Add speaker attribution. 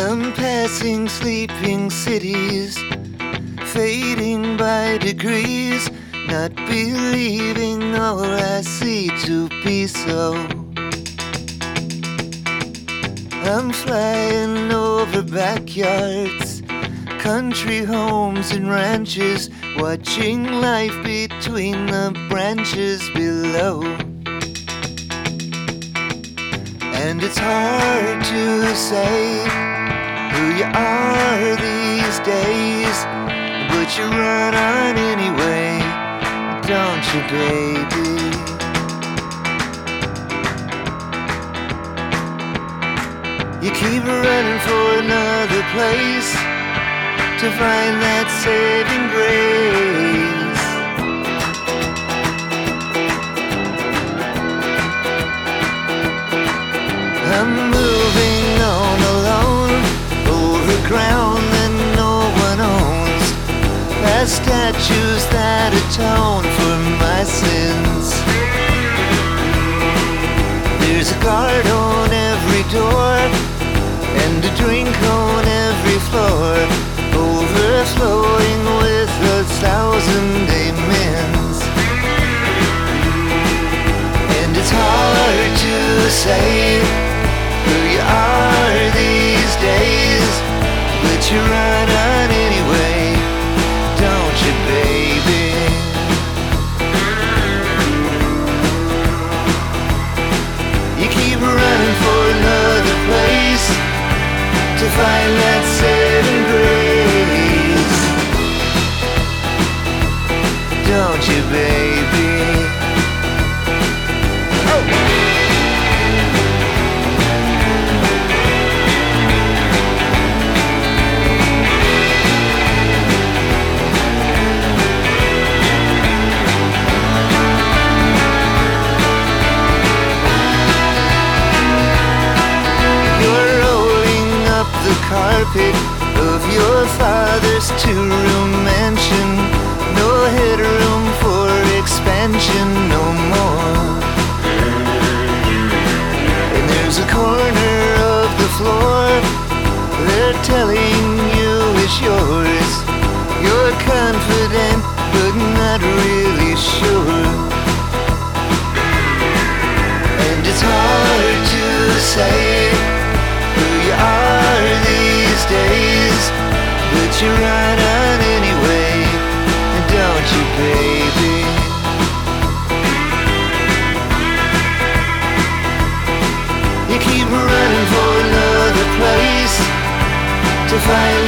Speaker 1: I'm passing sleeping cities, fading by degrees, not believing all I see to be so. I'm flying over backyards, country homes and ranches, watching life between the branches below. And it's hard to say who you are these days, but you run on anyway, don't you, baby? You keep running for another place to find that saving grace. I'm moving on alone, over ground that no one owns, past statues that atone for my sins. There's a guard on every door, and a drink on every floor, overflowing with 1,000 amens. And it's hard to say who you are these days, but you run on anyway, don't you, baby? You keep running for another place to find that saving grace, don't you, baby? Carpet of your father's two-room mansion, no headroom for expansion no more. And there's a corner of the floor they're telling you is yours. You're confident but not really sure, and it's hard to say who you are these days, but you run on anyway, don't you, baby? You keep running for another place to find